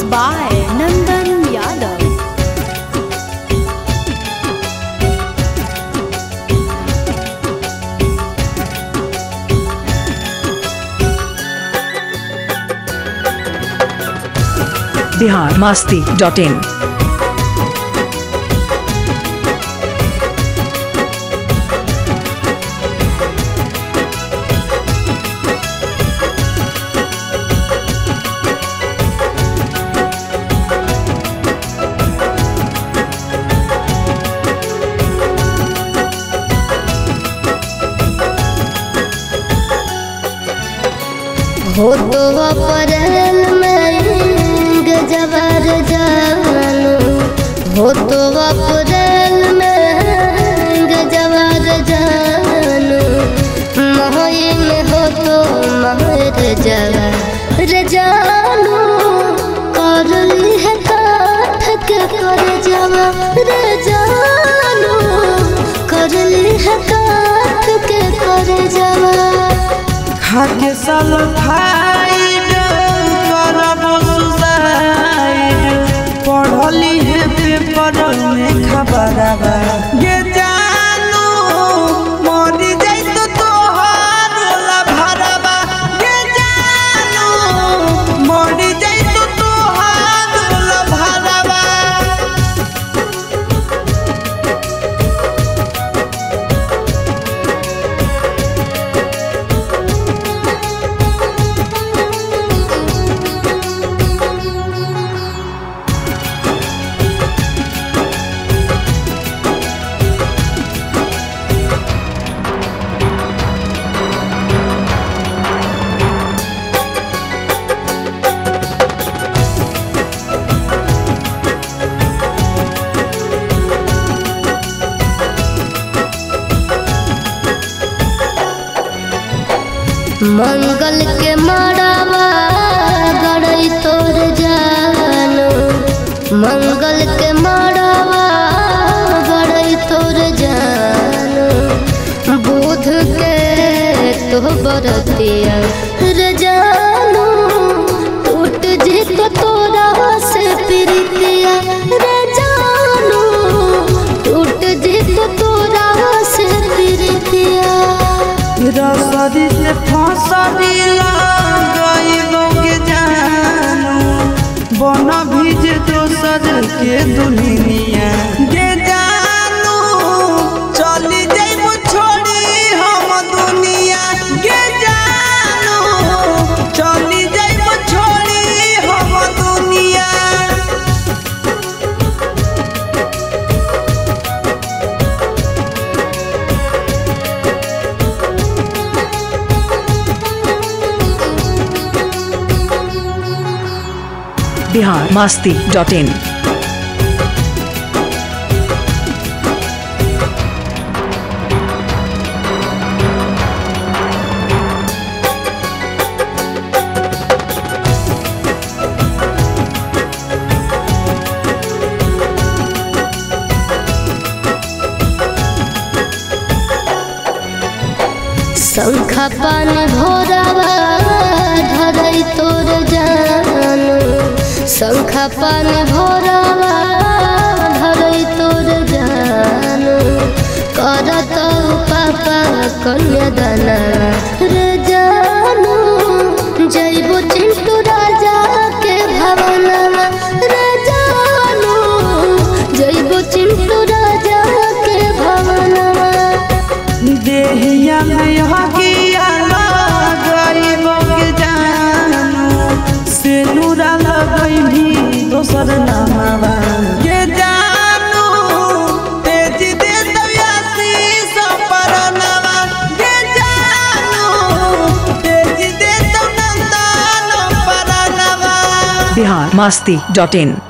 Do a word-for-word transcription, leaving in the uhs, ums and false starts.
by Nandan Yadav. Bihar Masti dot in. हो तो अप्रैल में गजबर जानू, हो तो अप्रैल में गजबर जानू, मई में हो तो महर जवर जानू, कर ली है काठ के कर जवर जानू, कर ली है काठ के कर जवर। खाके सल्फाइड करब सुसाइड, पढ़ली है पेपर में खबरवा ये जानू, मरी जाई तो तोहार लभरवा ये जानू, मरी जाई तो तोहार लभरवा। मंगल के मड़ावा गड़ई तोर जानू, मंगल के मड़ावा गड़ई तोर जानू, बुध के तो बरतिया रे जानू, टूट जी तो तोरा से प्रीतिया रे जानू, टूट जी तो तोरा से प्रीतिया। रसरी से फसरी गई जानू, बन भीज दोसर के दुनिया गे जानू, चली जाइबू छोड़ी हम दुनिया गे जानू, चली जाइबू छोड़ी हम दुनिया। Bihar Masti dot in. शंखा पान भोरावा धरई तोर जानू, शंखा पान भोरावा धरई तोर जानू, करत पापा कन्यादाना रे जानू, जइबो चिंटू राजा के भवनवा रे जानू, जइबो चिंटू राजा के भवनवा। देहिया में हकिया गरीब के जानू, से नूरा लगई भी दोसर नामवा ये जानू, तेज दे दयासी सपरनवा ये जानू, तेज दे तो नंदन परनवा। बिहार मस्ती डॉट इन।